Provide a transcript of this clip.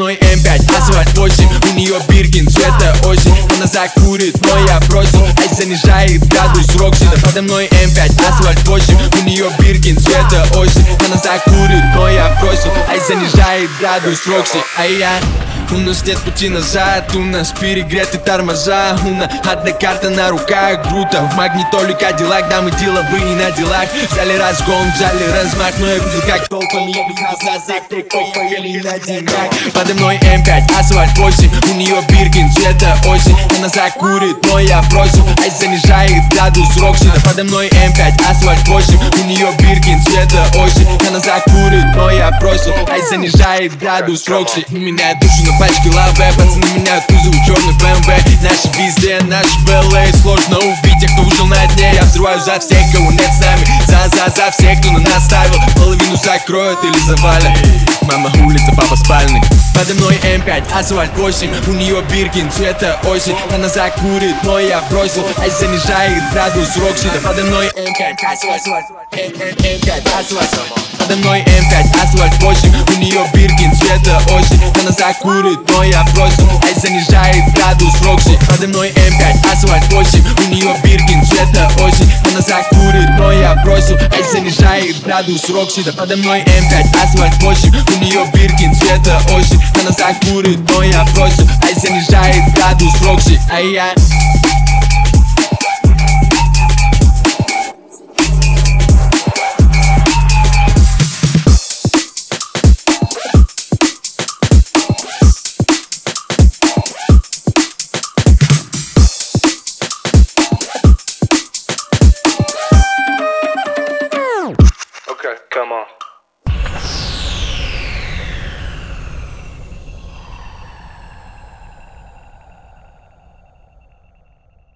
мной М5, асфальт 8. У нее Биркин, цвета осень. Она закурит, но я бросил. Ай, занижает градус Рокси. Да подо мной М5, асфальт 8. У нее Биркин, цвета осень. Она закурит, но я бросил. Ай, занижает градус Рокси. Ай, я. У нас нет пути назад, у нас перегреты тормоза. У нас одна карта на руках, круто. В магнитоле Кадиллак, да мы деловые на делах. Взяли разгон, взяли размах, но я видел как толпами назад, поехали на деньгах. Подо мной М5, асфальт 8. У нее Биркин, цвета осень. Она закурит, но я бросил. Ай, занижает градус Рокси. Да подо мной М5, асфальт 8. У нее Биркин, цвета осень. Она закурит, но я бросил. Ай, занижает градус Рокси. У меня душу на пачке лаве, пацаны меняют кузов, черный БМВ. Наши везде, наши БЛА. Сложно убить тех, кто ушел на дне. Я взрываю за всех, кого нет с нами. За всех, кто на нас ставил. Половину закроют или завалят. Мама улица, папа спальный. Подо мной М5, асфальт 8. У нее Биркин, цвета осень. Она закурит, но я бросил. Ай, занижает градус Рокси. Да подо мной М5, асфальт. М5, асфальт. Подо мной М5, асфальт 8. У нее Биркин, цвета осень. Она закурит, но я бросил. Ай, занижает градус Рокси. Подо мной М5, асфальт 8. У нее Биркин, цвета осень. Она закурит, но я бросил. Ай, занижает градус Рокси. Да подо мной М5, асфальт 8. У нее Биркин, цвета осень. Она закурит, но я бросил. Ай, занижает градус Рокси. Ай, я. Okay, come on.